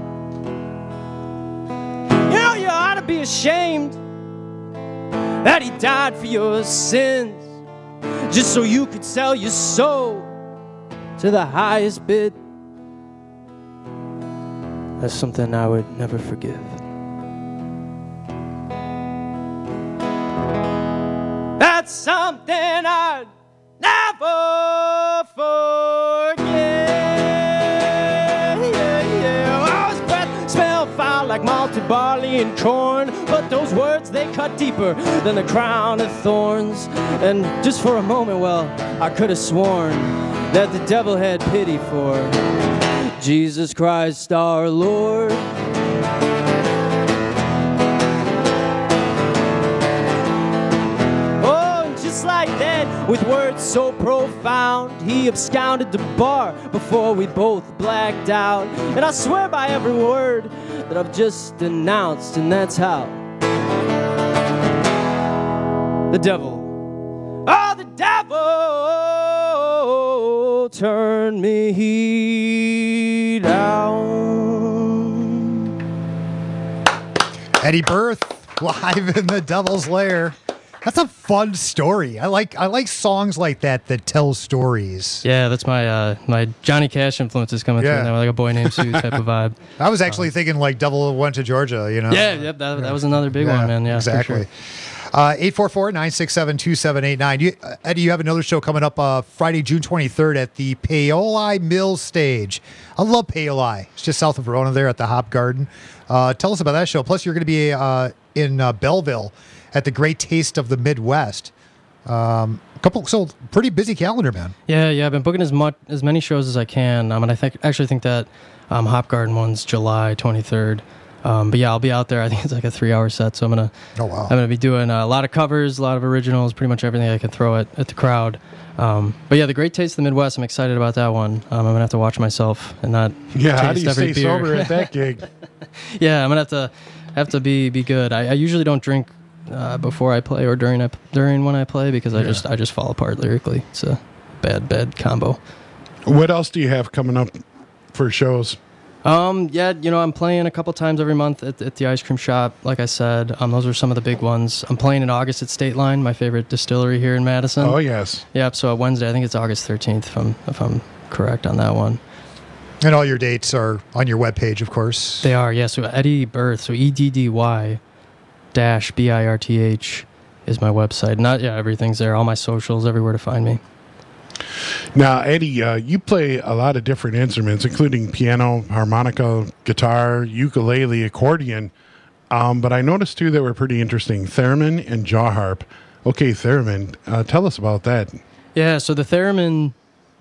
You know, you ought to be ashamed that he died for your sins, just so you could sell your soul to the highest bid. That's something I would never forgive. That's something I'd never forget. Yeah, yeah. Oh, his breath smelled foul like malted barley and corn, but those words, they cut deeper than the crown of thorns. And just for a moment, well, I could have sworn that the devil had pity for Jesus Christ our Lord. Like that, with words so profound, he absconded the bar before we both blacked out. And I swear by every word that I've just announced, and that's how the devil, oh, the devil turned me down. Eddie Berth, live in the Devil's Lair. That's a fun story. I like songs like that tell stories. Yeah, that's my my Johnny Cash influences coming through now, like A Boy Named Sue type of vibe. I was actually thinking like Devil Went to Georgia, you know? Yeah, yep, that was another big one, man. Yeah, exactly. For sure. 844-967-2789. Eddie, you have another show coming up Friday, June 23rd at the Paoli Mill Stage. I love Paoli. It's just south of Verona there at the Hop Garden. Tell us about that show. Plus, you're going to be in Belleville at the Great Taste of the Midwest. So pretty busy calendar, man. Yeah, I've been booking as many shows as I can. And I actually think that Hop Garden one's July 23rd. But yeah, I'll be out there. I think it's like a 3-hour set, so I'm gonna be doing a lot of covers, a lot of originals, pretty much everything I can throw at the crowd. But yeah, the Great Taste of the Midwest, I'm excited about that one. I'm gonna have to watch myself and not how do you every stay beer. sober at that gig? Yeah, I'm gonna have to be good. I usually don't drink before I play or during when I play because I just fall apart lyrically. It's a bad combo. What else do you have coming up for shows? Yeah, I'm playing a couple times every month at the ice cream shop. Like I said, those are some of the big ones. I'm playing in August at State Line, my favorite distillery here in Madison. Oh yes. Yep. So Wednesday, I think it's August 13th, if I'm correct on that one. And all your dates are on your webpage, of course. They are, yeah. So Eddie Birth, so EDDY-BIRTH is my website. Everything's there. All my socials, everywhere to find me. Now, Eddie, you play a lot of different instruments, including piano, harmonica, guitar, ukulele, accordion. But I noticed, too, that were pretty interesting. Theremin and jaw harp. Okay, theremin. Tell us about that. Yeah, so the theremin,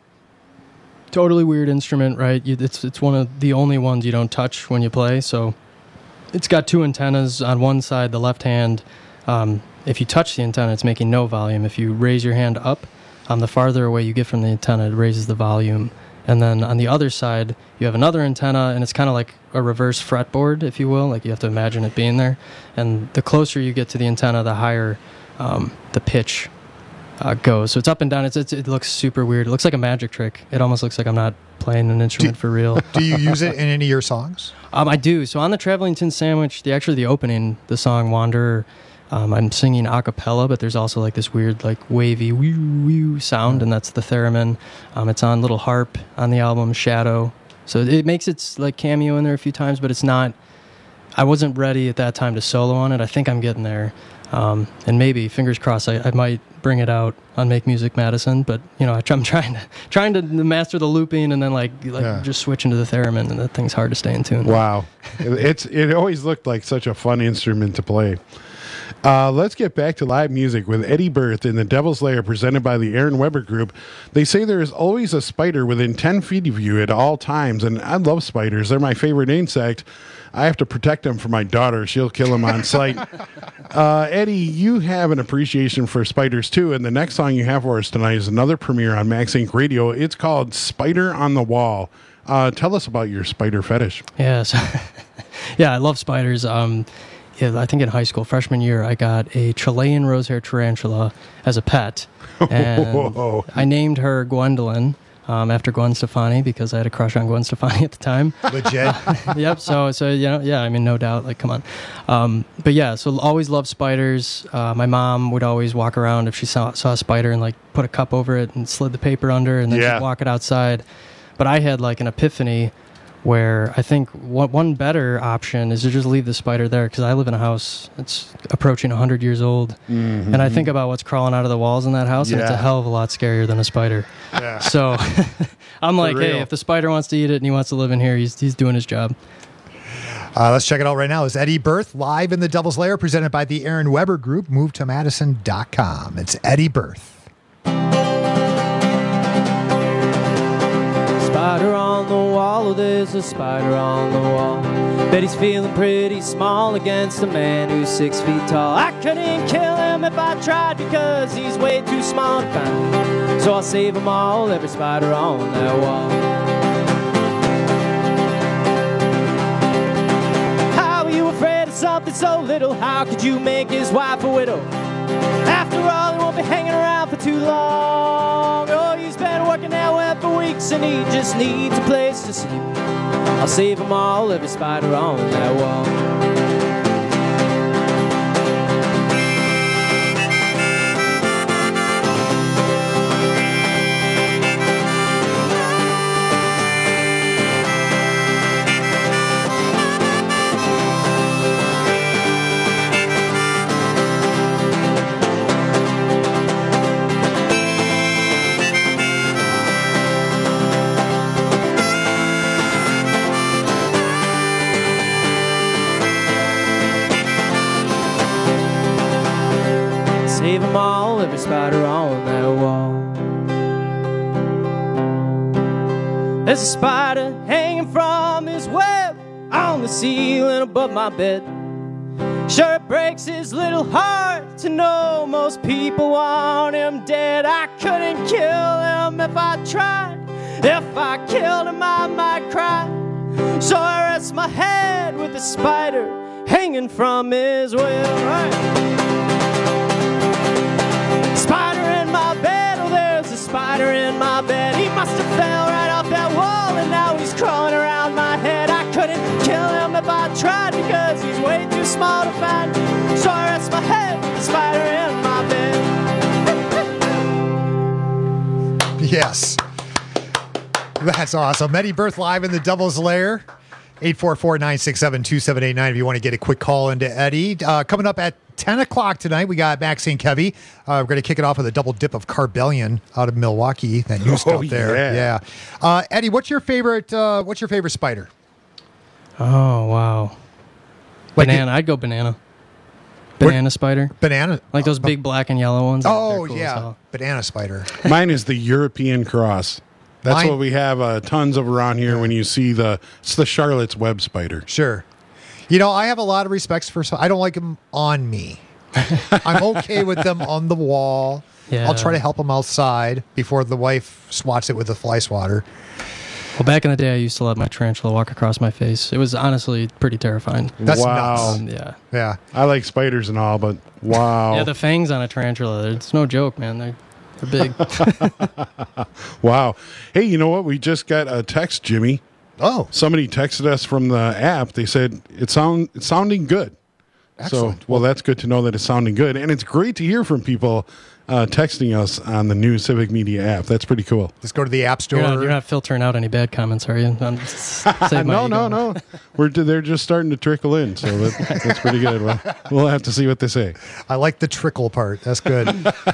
totally weird instrument, right? It's one of the only ones you don't touch when you play. So it's got 2 antennas on one side, the left hand. If you touch the antenna, it's making no volume. If you raise your hand up, the farther away you get from the antenna, it raises the volume. And then on the other side, you have another antenna, and it's kind of like a reverse fretboard, if you will. Like you have to imagine it being there. And the closer you get to the antenna, the higher the pitch goes. So it's up and down. It looks super weird. It looks like a magic trick. It almost looks like I'm not playing an instrument for real. Do you use it in any of your songs? I do. So on the Traveling Tin Sandwich, the opening, the song Wanderer, I'm singing a cappella, but there's also like this weird, like wavy woo sound, and that's the theremin. It's on little harp on the album Shadow, so it makes its like cameo in there a few times, but it's not. I wasn't ready at that time to solo on it. I think I'm getting there, and maybe fingers crossed I might bring it out on Make Music Madison. But I'm trying to master the looping and then just switch into the theremin, and that thing's hard to stay in tune. Wow, it always looked like such a fun instrument to play. Let's get back to live music with Eddie Birth in the Devil's Lair presented by the Aaron Weber Group. They say there is always a spider within 10 feet of you at all times, and I love spiders. They're my favorite insect. I have to protect them for my daughter. She'll kill them on sight. Eddie, you have an appreciation for spiders, too, and the next song you have for us tonight is another premiere on Max Inc. Radio. It's called Spider on the Wall. Tell us about your spider fetish. Yeah, I love spiders. I think in high school, freshman year, I got a Chilean rosehair tarantula as a pet. And I named her Gwendolyn after Gwen Stefani because I had a crush on Gwen Stefani at the time. Legit. Yep. So no doubt. Like, come on. But yeah, so always loved spiders. My mom would always walk around if she saw a spider and like put a cup over it and slid the paper under and then she'd walk it outside. But I had like an epiphany where I think one better option is to just leave the spider there because I live in a house that's approaching 100 years old. Mm-hmm. And I think about what's crawling out of the walls in that house, and it's a hell of a lot scarier than a spider. Yeah. So I'm like, hey, if the spider wants to eat it and he wants to live in here, he's doing his job. Let's check it out right now. It's Eddie Birth live in the Devil's Lair presented by the Aaron Weber Group. Move to Madison.com. It's Eddie Birth. Spider on the wall, oh, there's a spider on the wall. Bet he's feeling pretty small against a man who's 6 feet tall. I couldn't kill him if I tried because he's way too small to find. So I'll save them all, every spider on that wall. How are you afraid of something so little? How could you make his wife a widow? After all, he won't be hanging around for too long. Oh, he's been working that web for weeks and he just needs a place to sleep. I'll save them all, every spider on that wall. spider on that wall. There's a spider hanging from his web on the ceiling above my bed. Sure, it breaks his little heart to know most people want him dead. I couldn't kill him if I tried. If I killed him, I might cry. So I rest my head with the spider hanging from his web. Right. Spider in my bed, oh, there's a spider in my bed. He must have fell right off that wall, and now he's crawling around my head. I couldn't kill him if I tried, because he's way too small to find. So I rest my head with the spider in my bed. Yes. That's awesome. Eddie Berth live in the Devil's Lair. 844-967-2789 if you want to get a quick call into Eddie. Coming up at 10 o'clock tonight, we got Maxine Kevy. We're going to kick it off with a double dip of Carbellion out of Milwaukee. That new stuff there. Yeah. Eddie, what's your favorite spider? Oh, wow. Like Banana. I'd go banana. Banana spider. Banana. Like those big black and yellow ones. Oh, They're cool as yeah. hell. Banana spider. Mine is the European cross. That's what we have tons of around here when you see it's the Charlotte's Web spider. Sure. You know, I have a lot of respects for I don't like them on me. I'm okay with them on the wall. Yeah. I'll try to help them outside before the wife swats it with a fly swatter. Well, back in the day, I used to let my tarantula walk across my face. It was honestly pretty terrifying. That's nuts. Yeah. Yeah. I like spiders and all, but wow. Yeah, the fangs on a tarantula, it's no joke, man. They're big. Wow. Hey, you know what? We just got a text, Jimmy. Oh. Somebody texted us from the app. They said it's sounding good. Excellent. So, well, that's good to know that it's sounding good. And it's great to hear from people texting us on the new Civic Media app. That's pretty cool. Just go to the App Store. You're not filtering out any bad comments, are you? No. They're just starting to trickle in, so that's pretty good. We'll have to see what they say. I like the trickle part. That's good.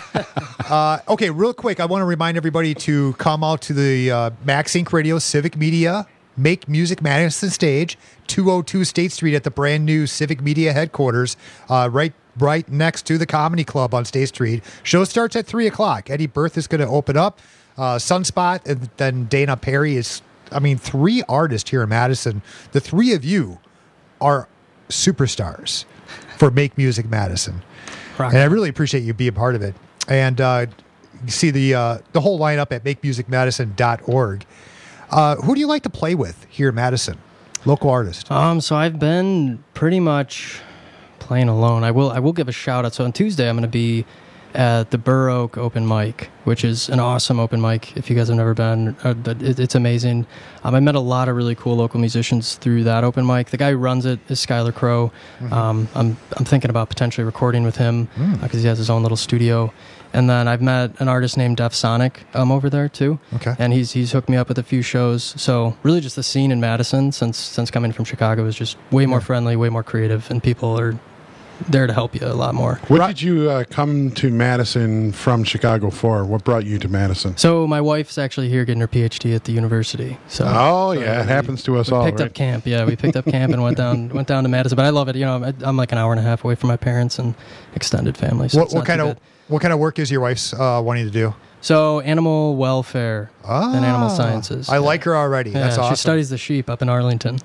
Okay, real quick, I want to remind everybody to come out to the Max Inc. Radio Civic Media Make Music Madison stage, 202 State Street at the brand new Civic Media headquarters, right next to the Comedy Club on State Street. Show starts at 3 o'clock. Eddie Berth is going to open up. Sunspot, and then Dana Perry is, 3 artists here in Madison. The 3 of you are superstars for Make Music Madison. Rock. And I really appreciate you being part of it. And you see the whole lineup at makemusicmadison.org. Who do you like to play with here in Madison? Local artist. So I've been pretty much playing alone. I will give a shout out. So on Tuesday I'm going to be at the Burr Oak Open Mic, which is an awesome open mic. If you guys have never been, it's amazing. I met a lot of really cool local musicians through that open mic. The guy who runs it is Skylar Crow. I'm thinking about potentially recording with him because he has his own little studio. And then I've met an artist named Def Sonic over there too. Okay. And he's hooked me up with a few shows. So really just the scene in Madison since coming from Chicago is just way more friendly, way more creative, and people are there to help you a lot more. What did you come to Madison from Chicago for? What brought you to Madison? So my wife's actually here getting her PhD at the university. So it happens to us all. We picked up camp. Yeah, we picked up camp and went down to Madison. But I love it. You know, I'm like an hour and a half away from my parents and extended family. So What kind of work is your wife's wanting to do? So animal welfare and animal sciences. I like her already. Yeah, That's awesome. She studies the sheep up in Arlington.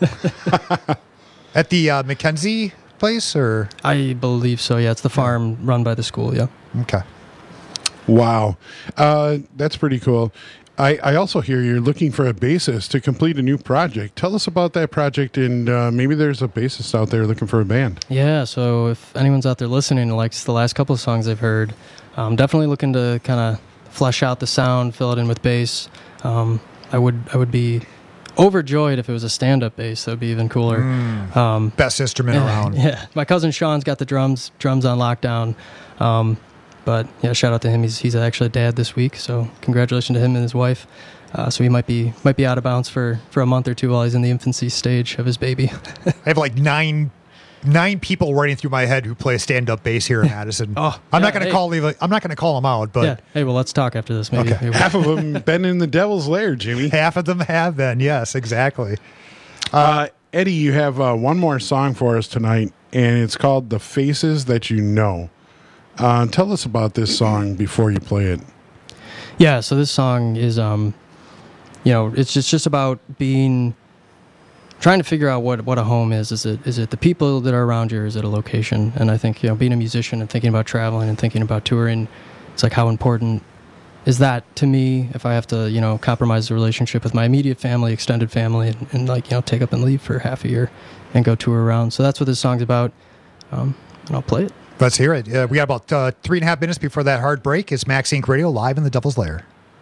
At the McKenzie place, or? I believe so, yeah. It's the farm run by the school, yeah. Okay. Wow. That's pretty cool. I also hear you're looking for a bassist to complete a new project. Tell us about that project, and maybe there's a bassist out there looking for a band. Yeah, so if anyone's out there listening and likes the last couple of songs they've heard, I'm definitely looking to kind of flesh out the sound, fill it in with bass. I would be overjoyed if it was a stand-up bass. That would be even cooler. Best instrument around. Yeah, my cousin Sean's got the drums on lockdown. But yeah, shout out to him. He's actually a dad this week, so congratulations to him and his wife. So he might be out of bounds for a month or two while he's in the infancy stage of his baby. I have like nine people running through my head who play stand-up bass here in Madison. I'm not going to call them out, but yeah. Hey, well, let's talk after this. Maybe, okay. Half of them been in the Devil's Lair, Jimmy. Half of them have been. Yes, exactly. Eddie, you have one more song for us tonight, and it's called "The Faces That You Know." Tell us about this song before you play it. Yeah, so this song is, it's just about trying to figure out what a home is. Is it the people that are around you, or is it a location? And I think, being a musician and thinking about traveling and thinking about touring, it's like, how important is that to me if I have to, compromise the relationship with my immediate family, extended family, and take up and leave for half a year and go tour around. So that's what this song's about, and I'll play it. Let's hear it. We got about 3.5 minutes before that hard break. It's Max Inc. Radio live in the Devil's Lair.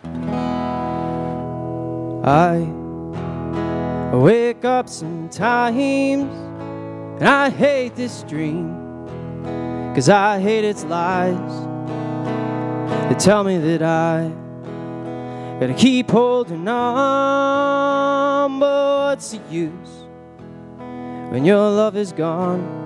I wake up sometimes and I hate this dream, 'cause I hate its lies. They tell me that I gotta keep holding on, but what's the use when your love is gone?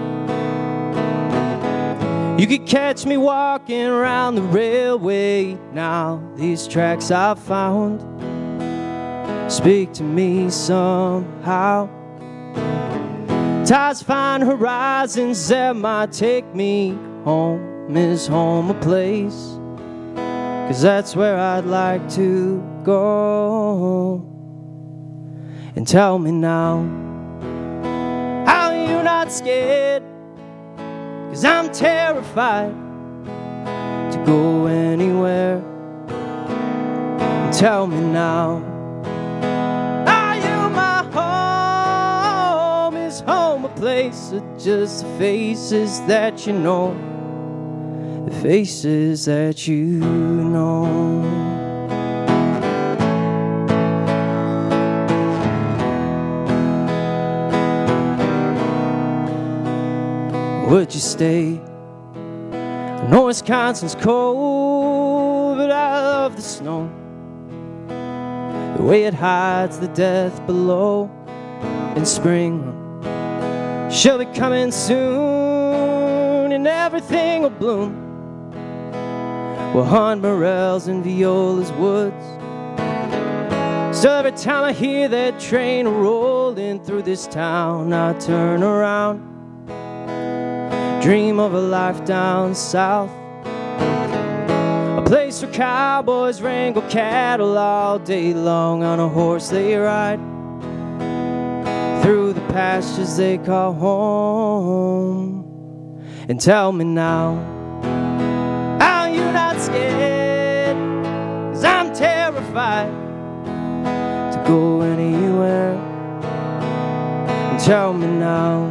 You could catch me walking around the railway now. These tracks I've found speak to me somehow. Tides find horizons that might take me home. Is home a place? 'Cause that's where I'd like to go. And tell me now, how are you not scared? 'Cause I'm terrified to go anywhere. And tell me now, are you my home? Is home a place, or just the faces that you know? The faces that you know. Would you stay? I know Wisconsin's cold, but I love the snow. The way it hides the death below. In spring, she'll be coming soon, and everything will bloom. We'll hunt morels in Viola's woods. Still, every time I hear that train rolling through this town, I turn around, dream of a life down south, a place where cowboys wrangle cattle all day long. On a horse they ride through the pastures they call home. And tell me now, are you not scared? 'Cause I'm terrified to go anywhere. And tell me now,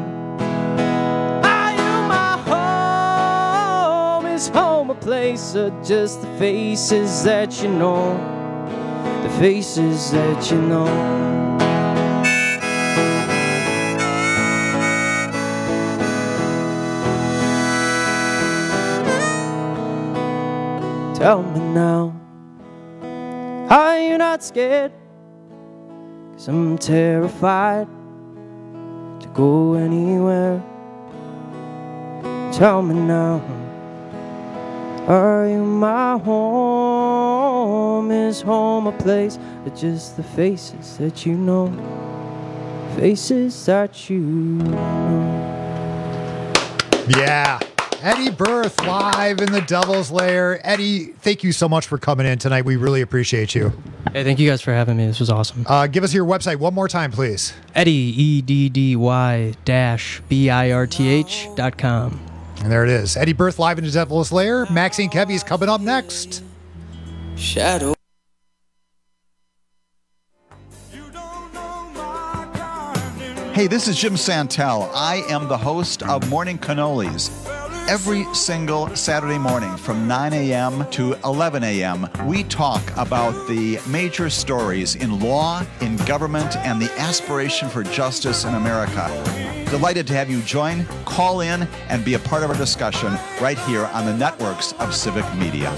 is home a place, or just the faces that you know? The faces that you know. Tell me now, are you not scared? 'Cause I'm terrified to go anywhere. Tell me now, are you my home? Is home a place, or just the faces that you know? Faces that you know. Yeah. Eddie Berth live in the Devil's Lair. Eddie, thank you so much for coming in tonight. We really appreciate you. Hey, thank you guys for having me. This was awesome. Give us your website one more time, please. Eddie, EDDY-BIRTH.com. And there it is. Eddie Berth live in the Devil's Lair. Maxine Kevy is coming up next. Shadow. Hey, this is Jim Santel. I am the host of Morning Cannolis. Every single Saturday morning from 9 a.m. to 11 a.m., we talk about the major stories in law, in government, and the aspiration for justice in America. Delighted to have you join, call in, and be a part of our discussion right here on the networks of Civic Media.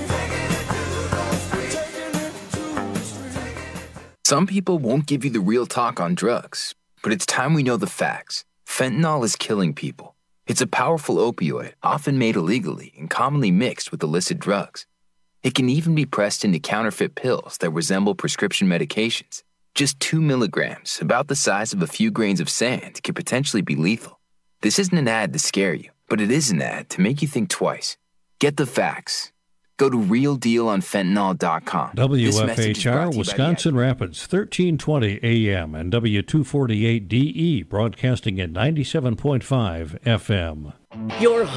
Some people won't give you the real talk on drugs, but it's time we know the facts. Fentanyl is killing people. It's a powerful opioid, often made illegally and commonly mixed with illicit drugs. It can even be pressed into counterfeit pills that resemble prescription medications. Just 2 milligrams, about the size of a few grains of sand, can potentially be lethal. This isn't an ad to scare you. But it is an ad to make you think twice. Get the facts. Go to realdealonfentanyl.com. This message is brought WFHR, to you by Wisconsin Rapids, 1320 AM and W248DE, broadcasting at 97.5 FM. Your